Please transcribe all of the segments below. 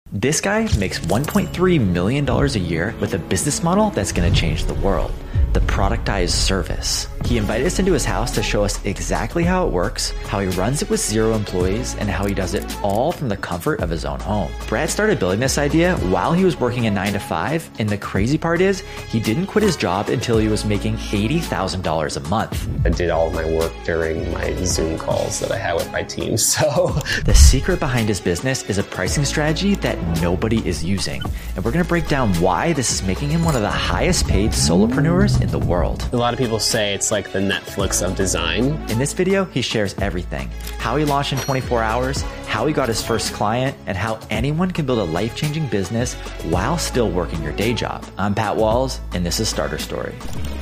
This guy makes $1.3 million a year with a business model that's going to change the world. The productized service. He invited us into his house to show us exactly how it works, how he runs it with 0 employees, and how he does it all from the comfort of his own home. Brad started building this idea while he was working a 9-to-5, and the crazy part is he didn't quit his job until he was making $80,000 a month. I did all of my work during my Zoom calls that I had with my team, so. The secret behind his business is a pricing strategy that nobody is using, and we're going to break down why this is making him one of the highest paid solopreneurs in the world. A lot of people say it's like the Netflix of design. In this video, he shares everything. How he launched in 24 hours, how he got his first client, and how anyone can build a life-changing business while still working your day job. I'm Pat Walls, and this is Starter Story.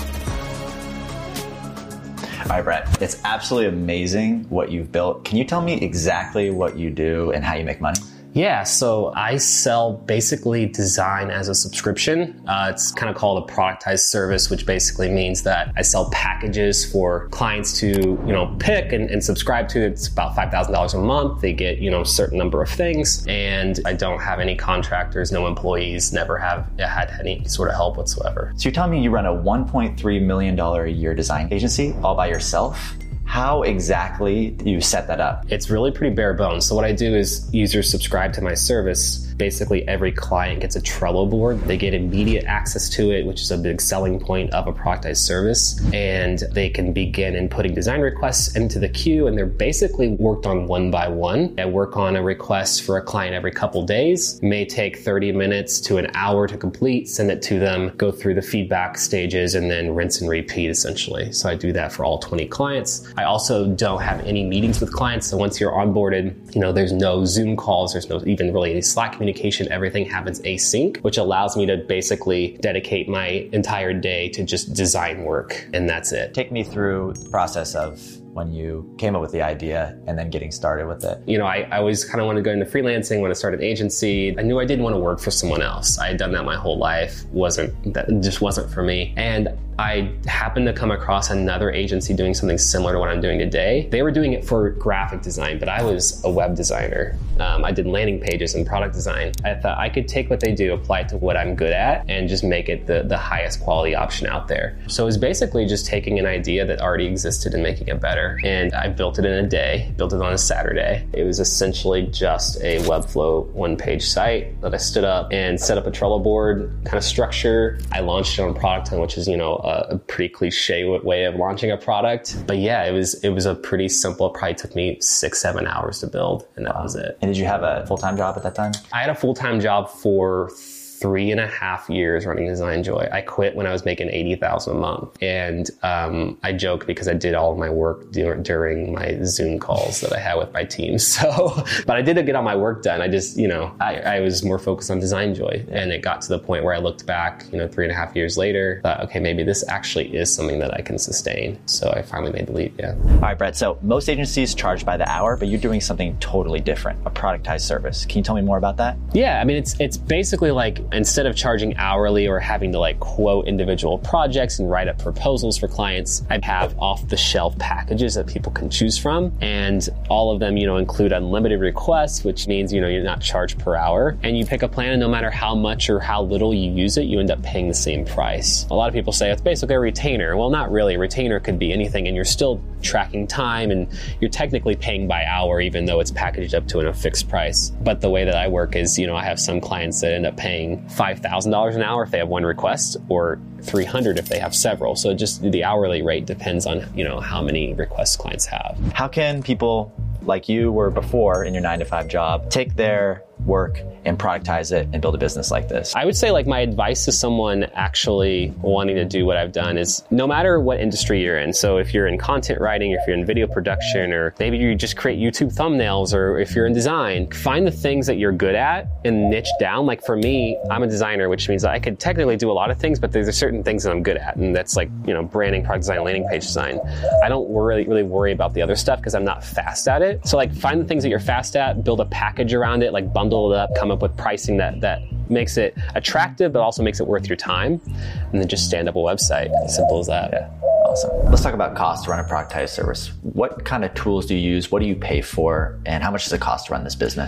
All right, Brett, it's absolutely amazing what you've built. Can you tell me exactly what you do and how you make money? Yeah, so I sell basically design as a subscription. It's kind of called a productized service, which basically means that I sell packages for clients to, pick and subscribe to. It's about $5,000 a month. They get, a certain number of things, and I don't have any contractors, no employees, never have had any sort of help whatsoever. So you're telling me you run a $1.3 million a year design agency all by yourself? How exactly do you set that up? It's really pretty bare bones. So what I do is users subscribe to my service. Basically, every client gets a Trello board. They get immediate access to it, which is a big selling point of a productized service. And they can begin inputting design requests into the queue, and they're basically worked on one by one. I work on a request for a client every couple days. It may take 30 minutes to an hour to complete, send it to them, go through the feedback stages, and then rinse and repeat, essentially. So I do that for all 20 clients. I also don't have any meetings with clients. So once you're onboarded, there's no Zoom calls, there's no even really any Slack communication. Everything happens async, which allows me to basically dedicate my entire day to just design work. And that's it. Take me through the process of when you came up with the idea and then getting started with it. I always kind of wanted to go into freelancing when I started an agency. I knew I didn't want to work for someone else. I had done that my whole life. That just wasn't for me. And I happened to come across another agency doing something similar to what I'm doing today. They were doing it for graphic design, but I was a web designer. I did landing pages and product design. I thought I could take what they do, apply it to what I'm good at, and just make it the highest quality option out there. So it was basically just taking an idea that already existed and making it better. And I built it in a day, built it on a Saturday. It was essentially just a Webflow one-page site that I stood up and set up a Trello board kind of structure. I launched it on Product Hunt, which is, a pretty cliche way of launching a product. But yeah, it was a pretty simple, it probably took me 6-7 hours to build, and that was it. And did you have a full-time job at that time? I had a full-time job for 3.5 years running Design Joy. I quit when I was making $80,000 a month. And I joke because I did all of my work during my Zoom calls that I had with my team. But I did get all my work done. I just, I was more focused on Design Joy. And it got to the point where I looked back, 3.5 years later, thought, okay, maybe this actually is something that I can sustain. So I finally made the leap, yeah. All right, Brett. So most agencies charge by the hour, but you're doing something totally different, a productized service. Can you tell me more about that? Yeah, I mean, it's basically like, instead of charging hourly or having to quote individual projects and write up proposals for clients, I have off-the-shelf packages that people can choose from. And all of them, include unlimited requests, which means, you're not charged per hour. And you pick a plan, and no matter how much or how little you use it, you end up paying the same price. A lot of people say it's basically a retainer. Well, not really. A retainer could be anything, and you're still tracking time, and you're technically paying by hour, even though it's packaged up to a fixed price. But the way that I work is, I have some clients that end up paying $5,000 an hour if they have one request, or $300 if they have several. So just the hourly rate depends on, how many requests clients have. How can people like you were before in your 9-to-5 job take their work and productize it and build a business like this? I would say my advice to someone actually wanting to do what I've done is no matter what industry you're in. So if you're in content writing, if you're in video production, or maybe you just create YouTube thumbnails, or if you're in design, find the things that you're good at and niche down. For me, I'm a designer, which means that I could technically do a lot of things, but there's certain things that I'm good at. And that's branding, product design, landing page design. I don't really worry about the other stuff because I'm not fast at it. So find the things that you're fast at, build a package around it, bundle it up, come up with pricing that makes it attractive, but also makes it worth your time. And then just stand up a website. As simple as that. Yeah. Awesome. Let's talk about cost to run a productized service. What kind of tools do you use? What do you pay for? And how much does it cost to run this business?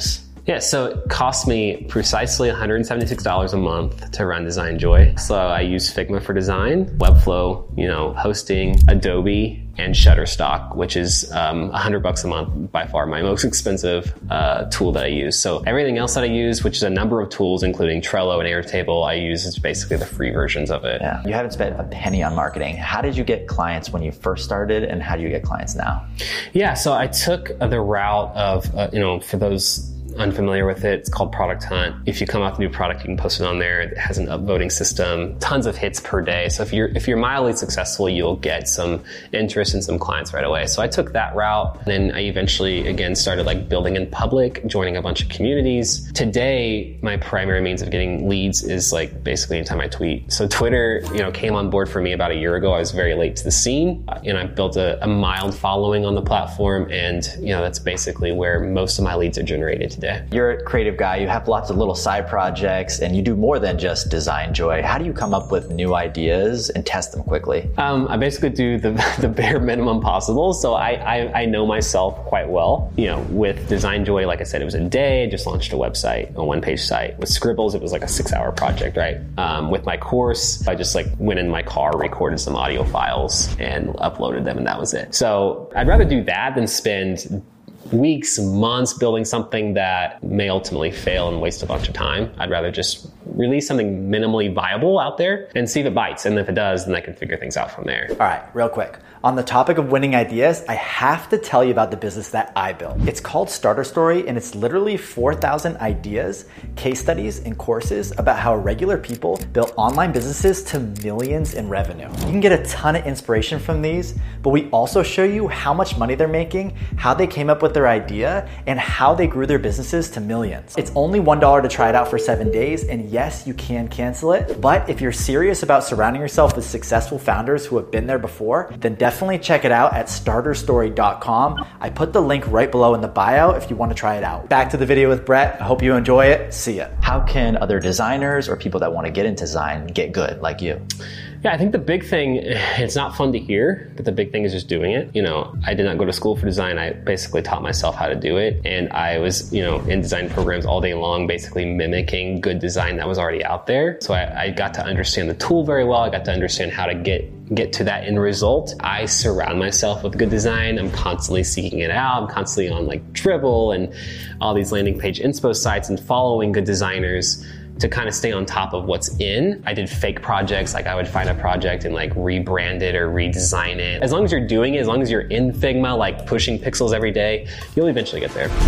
Yeah, so it cost me precisely $176 a month to run DesignJoy. So I use Figma for design, Webflow, hosting, Adobe, and Shutterstock, which is $100 a month, by far my most expensive tool that I use. So everything else that I use, which is a number of tools, including Trello and Airtable, I use is basically the free versions of it. Yeah, you haven't spent a penny on marketing. How did you get clients when you first started, and how do you get clients now? Yeah, so I took the route of, for those unfamiliar with it, it's called Product Hunt. If you come out with a new product, you can post it on there. It has an upvoting system, tons of hits per day. So if you're mildly successful, you'll get some interest and some clients right away. So I took that route. And then I eventually, again, started building in public, joining a bunch of communities. Today, my primary means of getting leads is basically anytime I tweet. So Twitter, came on board for me about a year ago. I was very late to the scene. I built a mild following on the platform. And, that's basically where most of my leads are generated today. You're a creative guy. You have lots of little side projects, and you do more than just DesignJoy. How do you come up with new ideas and test them quickly? I basically do the bare minimum possible. So I know myself quite well. With DesignJoy, like I said, it was a day. I just launched a website, a one-page site. With Scribbles, it was a 6-hour project, right? With my course, I just went in my car, recorded some audio files, and uploaded them, and that was it. So I'd rather do that than spend weeks, months building something that may ultimately fail and waste a bunch of time. I'd rather just release something minimally viable out there and see if it bites. And if it does, then I can figure things out from there. All right, real quick. On the topic of winning ideas, I have to tell you about the business that I built. It's called Starter Story, and it's literally 4,000 ideas, case studies, and courses about how regular people built online businesses to millions in revenue. You can get a ton of inspiration from these, but we also show you how much money they're making, how they came up with their idea, and how they grew their businesses to millions. It's only $1 to try it out for 7 days, and yes, you can cancel it, but if you're serious about surrounding yourself with successful founders who have been there before, then definitely check it out at starterstory.com. I put the link right below in the bio if you want to try it out. Back to the video with Brett. I hope you enjoy it. See ya. How can other designers or people that want to get into design get good like you? Yeah, I think the big thing, it's not fun to hear, but the big thing is just doing it. I did not go to school for design. I basically taught myself how to do it. And I was, in design programs all day long, basically mimicking good design that was already out there. So I got to understand the tool very well. I got to understand how to get to that end result. I surround myself with good design. I'm constantly seeking it out. I'm constantly on Dribbble and all these landing page inspo sites and following good designers to kind of stay on top of what's in. I did fake projects, I would find a project and rebrand it or redesign it. As long as you're doing it, as long as you're in Figma, pushing pixels every day, you'll eventually get there.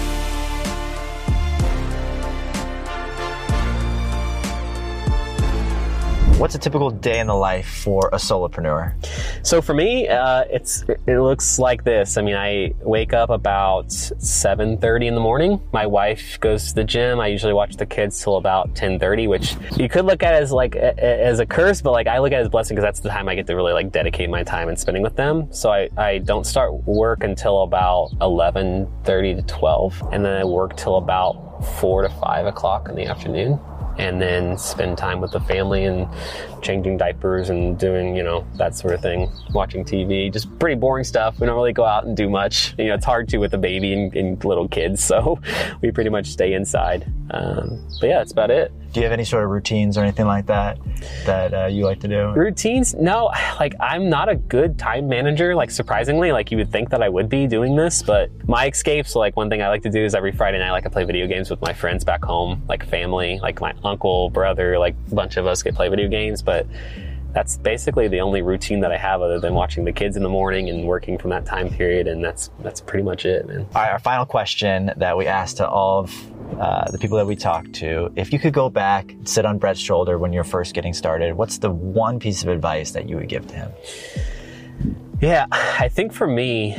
What's a typical day in the life for a solopreneur? So for me, it looks like this. I wake up about 7:30 in the morning. My wife goes to the gym. I usually watch the kids till about 10:30, which you could look at as as a curse, but I look at it as a blessing because that's the time I get to really dedicate my time and spending with them. So I don't start work until about 11:30 to 12, and then I work till about 4 to 5 o'clock in the afternoon. And then spend time with the family and changing diapers and doing, that sort of thing, watching TV, just pretty boring stuff. We don't really go out and do much. It's hard to with a baby and little kids, so we pretty much stay inside. But yeah, that's about it. Do you have any sort of routines or anything like that you like to do? Routines? No, I'm not a good time manager, surprisingly. You would think that I would be doing this, but my escapes, one thing I like to do is every Friday night, I like to play video games with my friends back home, family, my uncle, brother, a bunch of us get play video games, but that's basically the only routine that I have other than watching the kids in the morning and working from that time period, and that's pretty much it, man. All right, our final question that we asked to all of the people that we talked to, if you could go back and sit on Brett's shoulder when you're first getting started, what's the one piece of advice that you would give to him? Yeah, I think for me,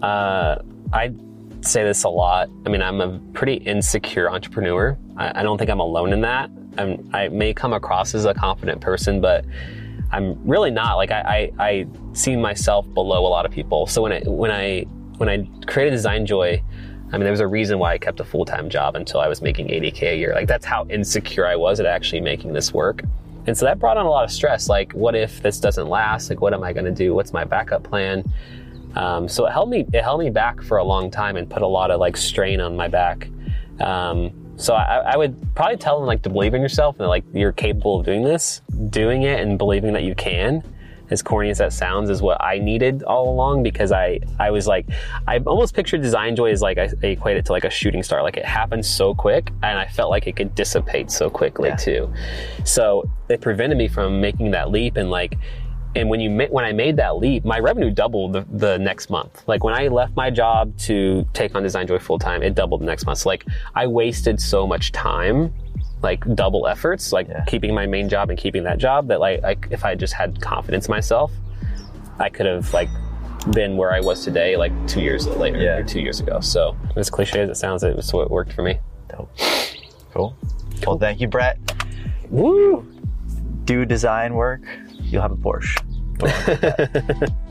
I say this a lot. I'm a pretty insecure entrepreneur. I don't think I'm alone in that. I may come across as a confident person, but I'm really not. I see myself below a lot of people. So when I created DesignJoy, there was a reason why I kept a full-time job until I was making $80K a year. That's how insecure I was at actually making this work. And so that brought on a lot of stress. What if this doesn't last? What am I going to do? What's my backup plan? So it held me back for a long time and put a lot of strain on my back. So I would probably tell them like to believe in yourself and like you're capable of doing this. Doing it and believing that you can, as corny as that sounds, is what I needed all along, because I was like, I almost pictured Design Joy as like, I equate it to like a shooting star. Like it happened so quick and I felt like it could dissipate so quickly too. So it prevented me from making that leap. And like, and when I made that leap, my revenue doubled the next month. Like when I left my job to take on Design Joy full time, it doubled the next month. So like I wasted so much time, like double efforts, like keeping my main job and keeping that job, that like if I just had confidence in myself, I could have like been where I was today, like 2 years later or 2 years ago. So as cliche as it sounds, it was what worked for me. Dope. Cool. Well, thank you, Brett. Woo! Do design work, you'll have a Porsche.